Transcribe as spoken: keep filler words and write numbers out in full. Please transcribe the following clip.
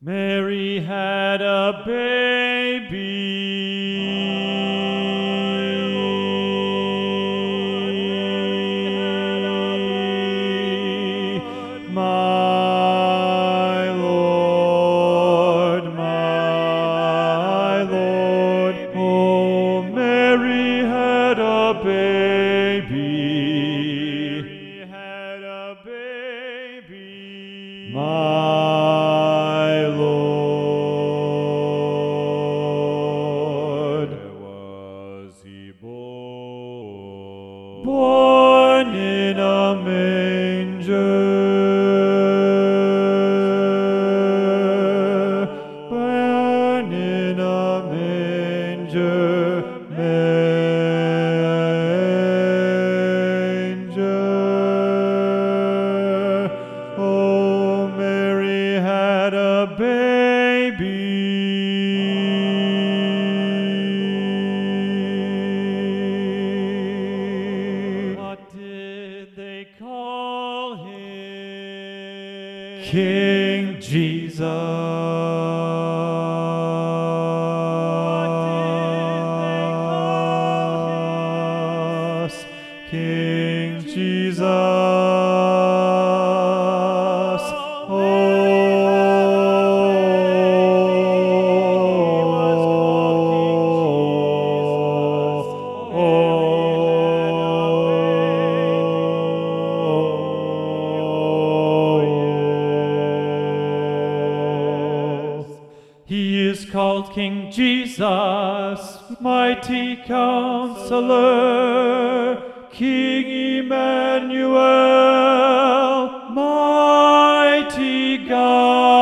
Mary had a baby. My Lord, my Lord. Oh, Mary had a baby. Had a baby. My Lord. Where was he born? Born in a manger. Born in a manger. Manger. Oh, Mary had a baby. What did they call him? King Jesus. What did they call him? King Jesus. He is called King Jesus, mighty Counselor, King Emmanuel, mighty God.